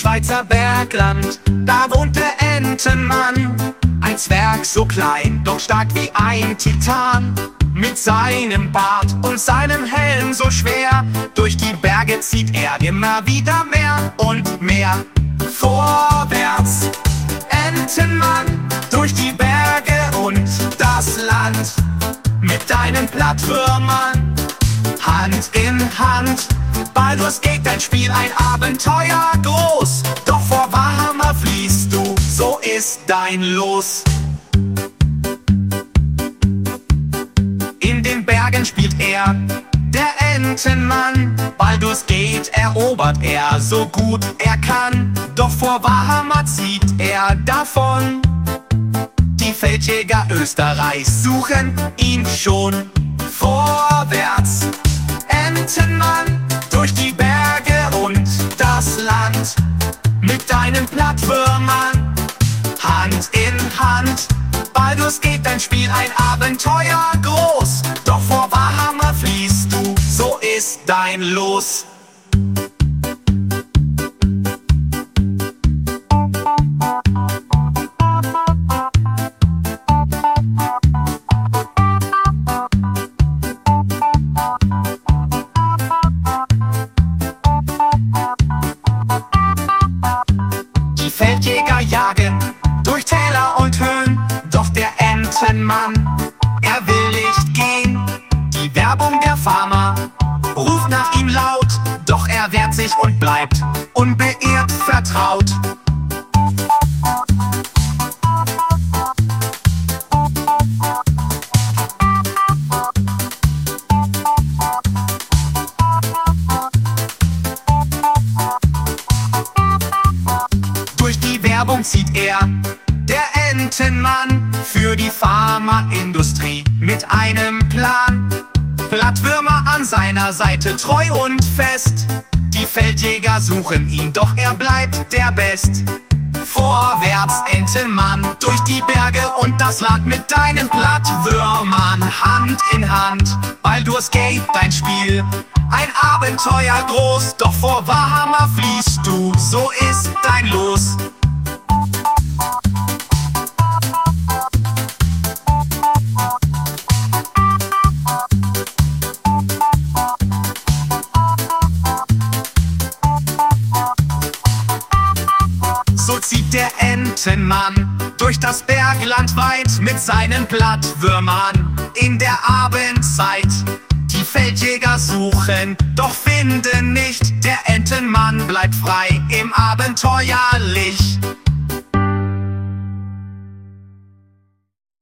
Schweizer Bergland, da wohnt der Entenmann. Ein Zwerg so klein, doch stark wie ein Titan. Mit seinem Bart und seinem Helm so schwer, durch die Berge zieht er immer wieder mehr und mehr. Vorwärts, Entenmann, durch die Berge und das Land. Mit deinen Plattwürmern, Hand in Hand. Baldur's Gate, dein Spiel, ein Abenteuer groß. Doch vor Valhalla fliehst du, so ist dein Los. In den Bergen spielt er, der Entenmann. Baldur's Gate erobert er so gut er kann. Doch vor Valhalla zieht er davon. Die Feldjäger Österreichs suchen ihn schon. Vorwärts, Entenmann, durch die Berge und das Land. Mit deinen Plattwürmern, Hand in Hand. Baldur's Gate, dein Spiel, ein Abenteuer groß. Doch vor Valhalla fliehst du, so ist dein Los. Die Feldjäger jagen durch Täler und Höhen, doch der Entenmann, er will nicht gehen. Die Werbung der Farmer ruft nach ihm laut, doch er wehrt sich und bleibt unbeirrt vertraut. Durch die Werbung zieht er, der Entenmann, für die Pharmaindustrie mit einem Plan. Plattwürmer an seiner Seite, treu und fest. Die Feldjäger suchen ihn, doch er bleibt der Best. Vorwärts, Entenmann, durch die Berge und das Land. Mit deinen Plattwürmern, Hand in Hand. Baldur's Gate, dein Spiel, ein Abenteuer groß. Doch vor Valhalla fliehst du, so ist dein Los. So zieht der Entenmann durch das Bergland weit mit seinen Plattwürmern in der Abendzeit. Die Feldjäger suchen, doch finden nicht. Der Entenmann bleibt frei im Abenteuerlicht.